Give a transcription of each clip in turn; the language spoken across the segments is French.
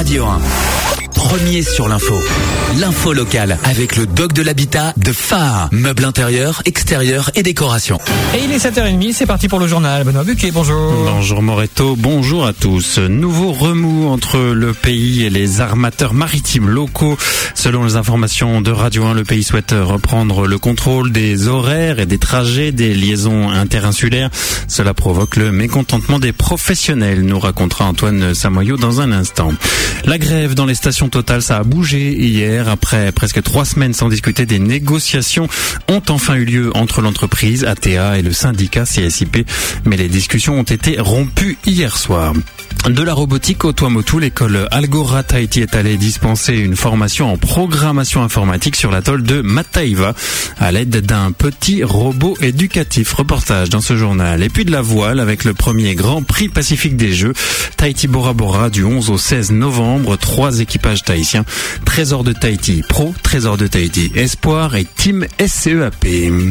Radio 1. Premier sur l'info. L'info locale avec le doc de l'habitat de Phare. Meubles intérieurs, extérieurs et décoration. Et il est 7h30, c'est parti pour le journal. Benoît Buquet, bonjour. Bonjour Moretto, bonjour à tous. Nouveau remous entre le pays et les armateurs maritimes locaux. Selon les informations de Radio 1, le pays souhaite reprendre le contrôle des horaires et des trajets des liaisons interinsulaires. Cela provoque le mécontentement des professionnels, nous racontera Antoine Samoyau dans un instant. La grève dans les stations Total, ça a bougé hier. Après presque 3 semaines sans discuter, des négociations ont enfin eu lieu entre l'entreprise ATA et le syndicat CSIP. Mais les discussions ont été rompues hier soir. De la robotique au Tuamotu, l'école Algora Tahiti est allée dispenser une formation en programmation informatique sur l'atoll de Mataiva à l'aide d'un petit robot éducatif. Reportage dans ce journal. Et puis de la voile avec le premier Grand Prix Pacifique des Jeux. Tahiti Bora Bora du 11 au 16 novembre. 3 équipages tahitiens. Trésor de Tahiti Pro, Trésor de Tahiti Espoir et Team SCEAP.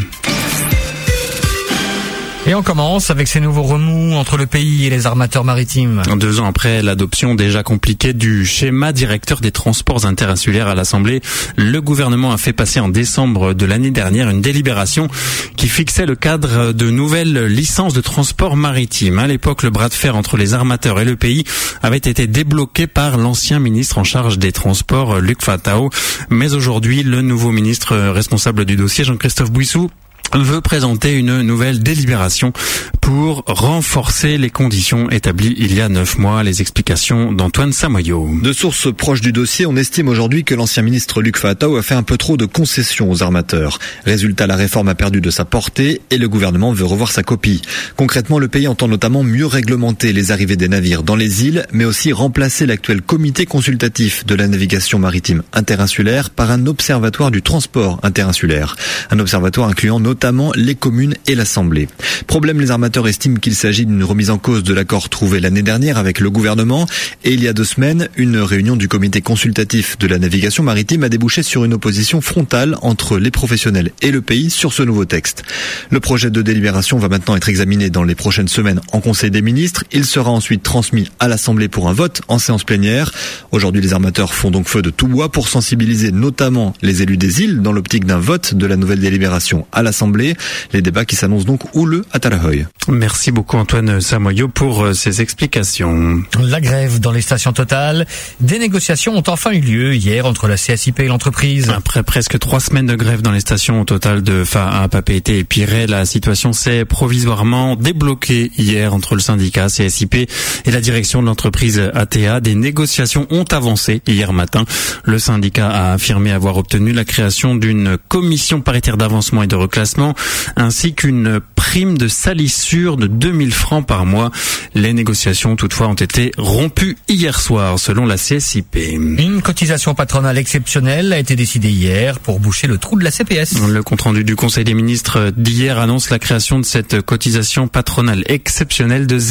Et on commence avec ces nouveaux remous entre le pays et les armateurs maritimes. 2 ans après l'adoption déjà compliquée du schéma directeur des transports interinsulaires à l'Assemblée, le gouvernement a fait passer en décembre de l'année dernière une délibération qui fixait le cadre de nouvelles licences de transport maritime. À l'époque, le bras de fer entre les armateurs et le pays avait été débloqué par l'ancien ministre en charge des transports, Luc Fatao. Mais aujourd'hui, le nouveau ministre responsable du dossier, Jean-Christophe Bouissou, veut présenter une nouvelle délibération pour renforcer les conditions établies il y a 9 mois. Les explications d'Antoine Samoyau. De sources proches du dossier, on estime aujourd'hui que l'ancien ministre Luc Fatao a fait un peu trop de concessions aux armateurs. Résultat, la réforme a perdu de sa portée et le gouvernement veut revoir sa copie. Concrètement, le pays entend notamment mieux réglementer les arrivées des navires dans les îles, mais aussi remplacer l'actuel comité consultatif de la navigation maritime interinsulaire par un observatoire du transport interinsulaire. Un observatoire incluant notamment les communes et l'Assemblée. Problème, les armateurs estiment qu'il s'agit d'une remise en cause de l'accord trouvé l'année dernière avec le gouvernement et il y a 2 semaines, une réunion du comité consultatif de la navigation maritime a débouché sur une opposition frontale entre les professionnels et le pays sur ce nouveau texte. Le projet de délibération va maintenant être examiné dans les prochaines semaines en Conseil des ministres. Il sera ensuite transmis à l'Assemblée pour un vote en séance plénière. Aujourd'hui, les armateurs font donc feu de tout bois pour sensibiliser notamment les élus des îles dans l'optique d'un vote de la nouvelle délibération à l'Assemblée. Les débats qui s'annoncent donc houleux à Talahoy. Merci beaucoup Antoine Samoyau pour ces explications. La grève dans les stations Total. Des négociations ont enfin eu lieu hier entre la CSIP et l'entreprise. Après presque 3 semaines de grève dans les stations Total de Phare, Papeete et Pirée, la situation s'est provisoirement débloquée hier entre le syndicat CSIP et la direction de l'entreprise ATA. Des négociations ont avancé hier matin. Le syndicat a affirmé avoir obtenu la création d'une commission paritaire d'avancement et de reclassement ainsi qu'une prime de salissure de 2000 francs par mois. Les négociations toutefois ont été rompues hier soir selon la CSIP. Une cotisation patronale exceptionnelle a été décidée hier pour boucher le trou de la CPS. Le compte-rendu du Conseil des ministres d'hier annonce la création de cette cotisation patronale exceptionnelle de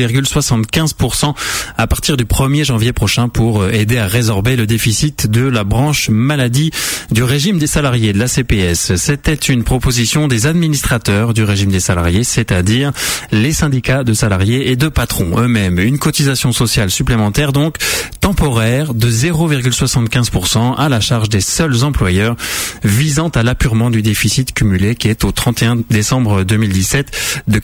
0,75% à partir du 1er janvier prochain pour aider à résorber le déficit de la branche maladie du régime des salariés de la CPS. C'était une proposition des administrateurs du régime des salariés, c'est-à-dire les syndicats de salariés et de patrons eux-mêmes. Une cotisation sociale supplémentaire donc temporaire de 0,75% à la charge des seuls employeurs visant à l'apurement du déficit cumulé qui est au 31 décembre 2017 de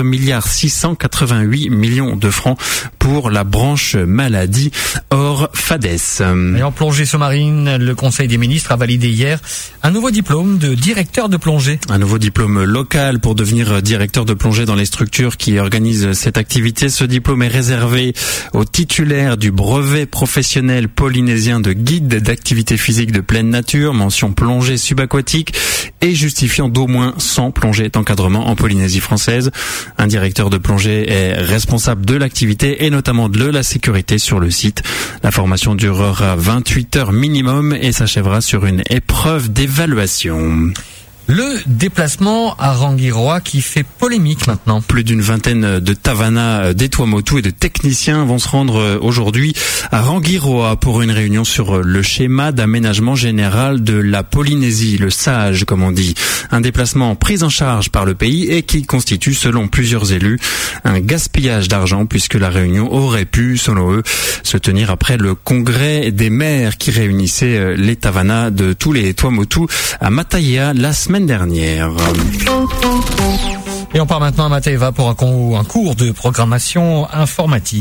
4,688 milliards de francs pour la branche maladie hors FADES. Et en plongée sous-marine, le Conseil des ministres a validé hier un nouveau diplôme de directeur de plongée. Un nouveau diplôme local pour devenir directeur de plongée dans les structures qui organisent cette activité. Ce diplôme est réservé aux titulaires du brevet professionnel polynésien de guide d'activité physique de pleine nature, mention plongée subaquatique et justifiant d'au moins 100 plongées d'encadrement en Polynésie française. Un directeur de plongée est responsable de l'activité et notamment de la sécurité sur le site. La formation durera 28 heures minimum et s'achèvera sur une épreuve d'évaluation. Le déplacement à Rangiroa qui fait polémique maintenant. Plus d'une vingtaine de Tavana, des Tuamotu et de techniciens vont se rendre aujourd'hui à Rangiroa pour une réunion sur le schéma d'aménagement général de la Polynésie, le SAGE comme on dit. Un déplacement pris en charge par le pays et qui constitue, selon plusieurs élus, un gaspillage d'argent puisque la réunion aurait pu, selon eux, se tenir après le congrès des maires qui réunissait les Tavana de tous les Tuamotu à Mataiva la semaine dernière. Et on part maintenant à Mataiva pour un cours de programmation informatique.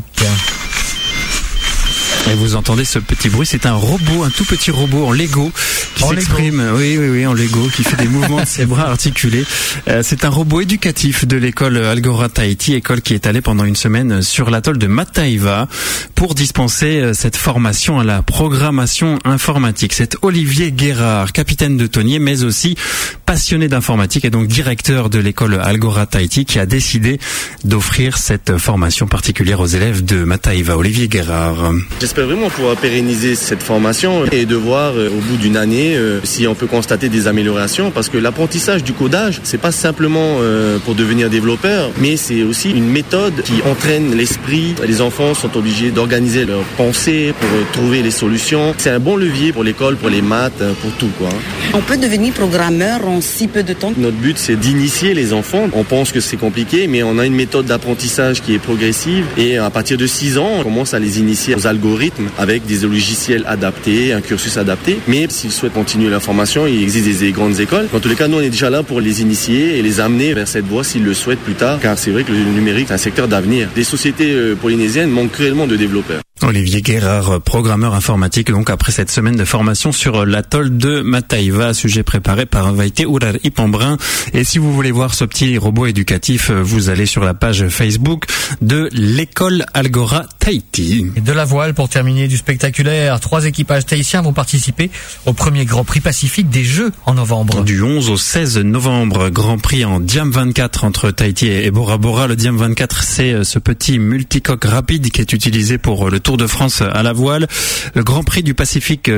Et vous entendez ce petit bruit, c'est un robot, un tout petit robot en Lego qui s'exprime. Oui, en Lego, qui fait des mouvements de ses bras articulés. C'est un robot éducatif de l'école Algora Tahiti, école qui est allée pendant une semaine sur l'atoll de Mataiva pour dispenser cette formation à la programmation informatique. C'est Olivier Guérard, capitaine de tonnier, mais aussi passionné d'informatique et donc directeur de l'école Algora Tahiti, qui a décidé d'offrir cette formation particulière aux élèves de Mataiva. Olivier Guérard. J'espère vraiment pouvoir pérenniser cette formation et de voir au bout d'une année si on peut constater des améliorations, parce que l'apprentissage du codage, c'est pas simplement pour devenir développeur, mais c'est aussi une méthode qui entraîne l'esprit. Les enfants sont obligés d'organiser leurs pensées pour trouver les solutions. C'est un bon levier pour l'école, pour les maths, pour tout, quoi. On peut devenir programmeur en si peu de temps. Notre but, c'est d'initier les enfants. On pense que c'est compliqué, mais on a une méthode d'apprentissage qui est progressive et à partir de 6 ans, on commence à les initier aux algorithmes avec des logiciels adaptés, un cursus adapté. Mais s'ils souhaitent continuer la formation, il existe des grandes écoles. Dans tous les cas, nous, on est déjà là pour les initier et les amener vers cette voie s'ils le souhaitent plus tard, car c'est vrai que le numérique, c'est un secteur d'avenir. Les sociétés polynésiennes manquent cruellement de développeurs. Olivier Guérard, programmeur informatique, donc après cette semaine de formation sur l'atoll de Mataiva, sujet préparé par Vaité Urar Ipambrin. Et si vous voulez voir ce petit robot éducatif, vous allez sur la page Facebook de l'école Algora Tahiti. Et de la voile pour terminer du spectaculaire. 3 équipages tahitiens vont participer au premier Grand Prix Pacifique des Jeux en novembre. Du 11 au 16 novembre, Grand Prix en Diam 24 entre Tahiti et Bora Bora. Le Diam 24, c'est ce petit multicoque rapide qui est utilisé pour le Tour de France à la voile. Le Grand Prix Pacifique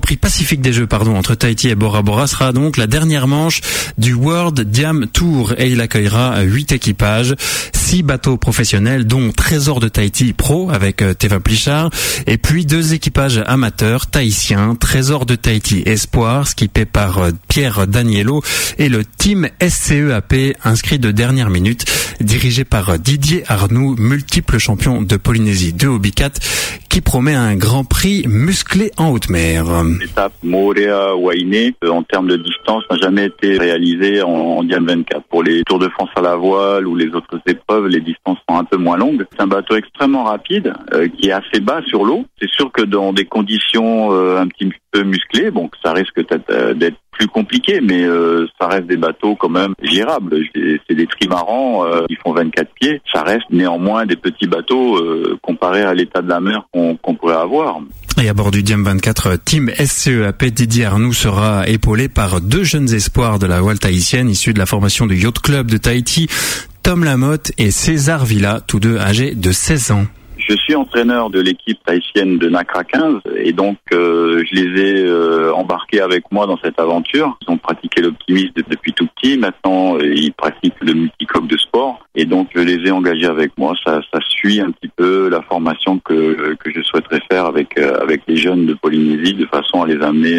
des Jeux, entre Tahiti et Bora Bora sera donc la dernière manche du World Diam Tour et il accueillera 8 équipages, 6 bateaux professionnels dont Trésor de Tahiti Pro avec Teva Plichard et puis 2 équipages amateurs tahitiens, Trésor de Tahiti Espoir, skippé par Pierre Daniello et le team SCEAP inscrit de dernière minute, dirigé par Didier Arnoux, multiple champion de Polynésie de Hobbicat, qui promet un Grand Prix musclé en haute mer. L'étape Moorea-Wainé, en termes de distance, n'a jamais été réalisée en Diam 24. Pour les Tours de France à la voile ou les autres épreuves, les distances sont un peu moins longues. C'est un bateau extrêmement rapide, qui est assez bas sur l'eau. C'est sûr que dans des conditions un petit peu musclées, bon, ça risque d'être plus compliqué, mais ça reste des bateaux quand même gérables. C'est des trimarans qui font 24 pieds. Ça reste néanmoins des petits bateaux comparés à l'état de la mer qu'on pourrait avoir. Et à bord du Diam 24, team SCEAP, Didier Arnoux sera épaulé par 2 jeunes espoirs de la voile tahitienne issus de la formation du Yacht Club de Tahiti, Tom Lamotte et César Villa, tous 2 âgés de 16 ans. Je suis entraîneur de l'équipe tahitienne de Nacra 15 et donc je les ai embarqués avec moi dans cette aventure. Ils ont pratiqué l'optimisme depuis tout petit. Maintenant, ils pratiquent le multicoque de sport et donc je les ai engagés avec moi. Ça suit un petit peu la formation que je souhaiterais faire avec les jeunes de Polynésie de façon à les amener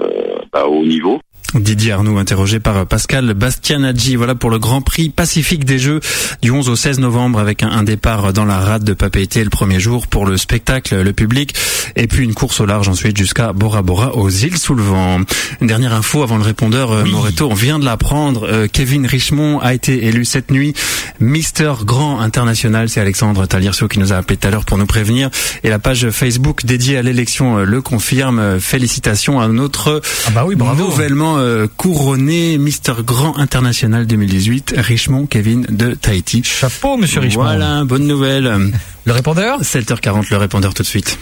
au haut niveau. Didier Arnoux, interrogé par Pascal Bastianaggi. Voilà pour le Grand Prix Pacifique des Jeux du 11 au 16 novembre avec un départ dans la rade de Papeete le premier jour pour le spectacle, le public, et puis une course au large ensuite jusqu'à Bora Bora aux îles sous le vent. Une dernière info avant le répondeur, Moreto, on vient de l'apprendre, Kevin Richemont a été élu cette nuit Mister Grand International. C'est Alexandre Taliercio qui nous a appelé tout à l'heure pour nous prévenir et la page Facebook dédiée à l'élection le confirme. Félicitations à notre nouvellement couronné Mister Grand International 2018, Richemont Kevin de Tahiti. Chapeau, monsieur Richemont. Voilà, bonne nouvelle. Le répondeur ? 7h40, le répondeur tout de suite.